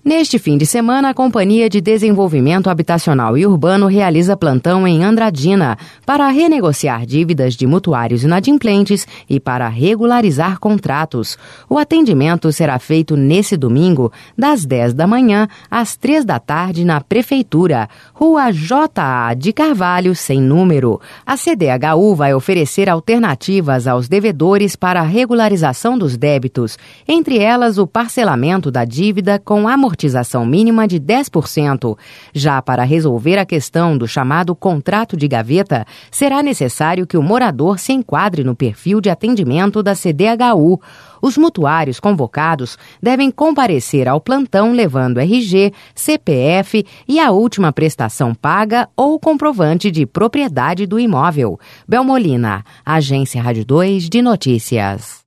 Neste fim de semana, a Companhia de Desenvolvimento Habitacional e Urbano realiza plantão em Andradina para renegociar dívidas de mutuários inadimplentes e para regularizar contratos. O atendimento será feito nesse domingo, das 10 da manhã às 3 da tarde, na Prefeitura, Rua J.A. de Carvalho, sem número. A CDHU vai oferecer alternativas aos devedores para a regularização dos débitos, entre elas o parcelamento da dívida com amortização mínima de 10%. Já para resolver a questão do chamado contrato de gaveta, será necessário que o morador se enquadre no perfil de atendimento da CDHU. Os mutuários convocados devem comparecer ao plantão levando RG, CPF e a última prestação paga ou comprovante de propriedade do imóvel. Belmolina, Agência Rádio 2 de Notícias.